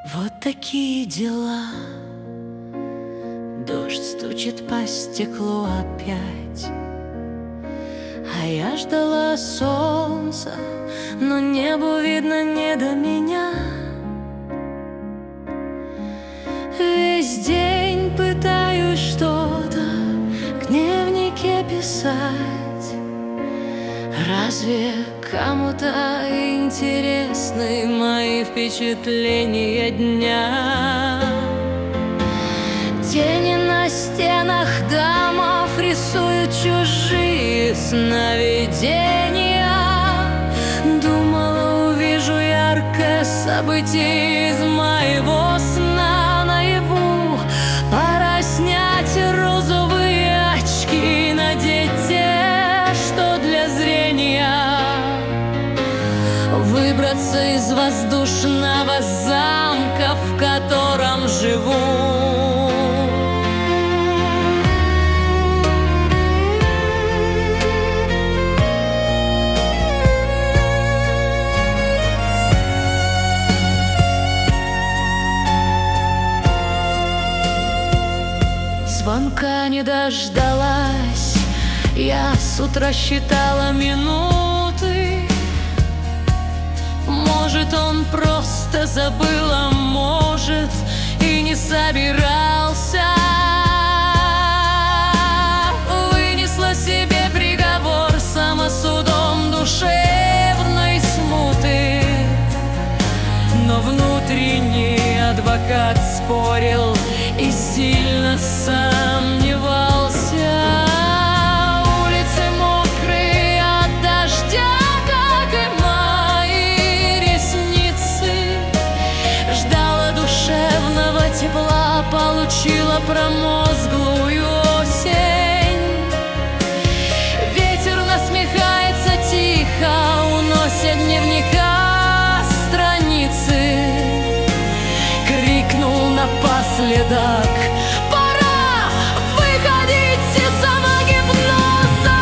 Вот такие дела. Дождь стучит по стеклу опять, а я ждала солнца, но небу видно не до меня. Весь день пытаюсь что-то в дневнике писать. Разве кому-то интересны мои впечатления дня? Тени на стенах домов рисуют чужие сновидения. Думала, увижу яркое событие из моего сна наяву. Пора снять розовые очки, надеть те, что для зрения. Выбраться из воздушного замка, в котором живу. Звонка не дождалась, я с утра считала минуты. Может, он просто забыл, а может, и не собирался. Вынесла себе приговор самосудом душевной смуты, но внутренний адвокат спорил и сильно сомневался. Улицы мокрые от дождя, как и мои ресницы. Ждала душевного тепла, получила промозглую осень. Ветер насмехается тихо, унося дневника страницы. Крикнул напоследок: пора выходить из самогипноза.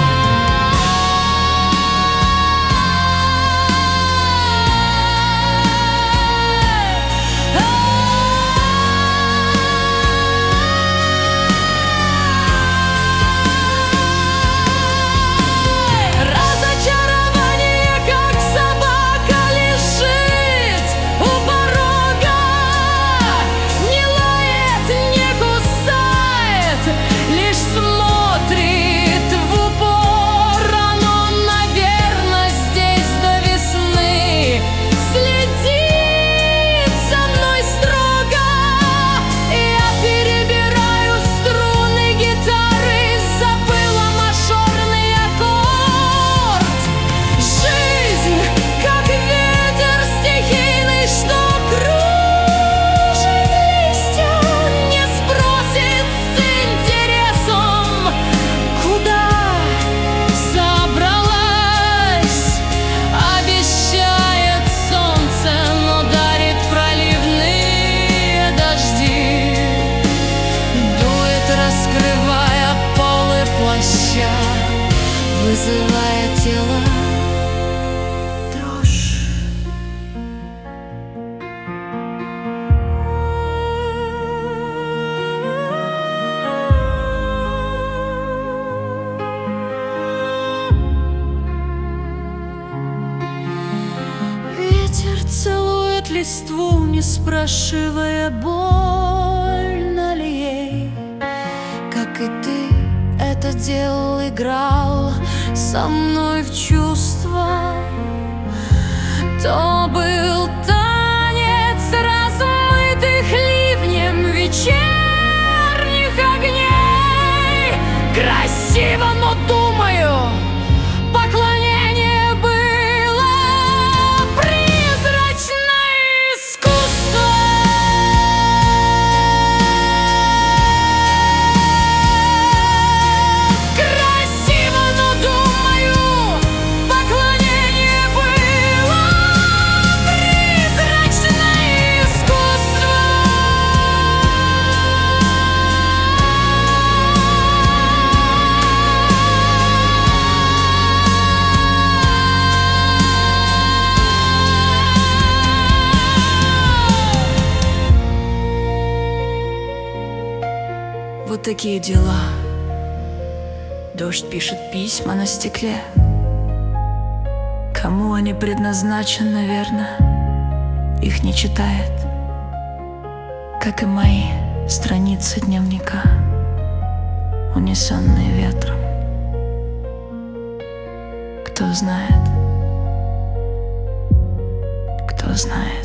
Разочарование, как собака, лежит у порога. Не лает, не кусает, лишь смотрит в упор. Оно, наверное, здесь до весны следит за мной строго. Я перебираю струны гитары, забыла мажорный аккорд. Жизнь, как ветер стихийный, что кружит листья, не спросит с интересом, куда собралась. Обещает солнце, но дарит проливные дожди. Дует, раскрывая полы плаща, вызывая тело дрожь. Ветер целует листву, не спрашивая, больно ли ей. Как и ты это делал, играл со мной в чувства. То был танец размытых ливнем вечерних огней. Красиво, но, думаю, поклонение было призрачное искусство. Красиво, но, думаю, поклонение было призрачное такие дела. Дождь пишет письма на стекле. Кому они предназначены, наверное, их не читает, как и мои страницы дневника, унесенные ветром. Кто знает, кто знает.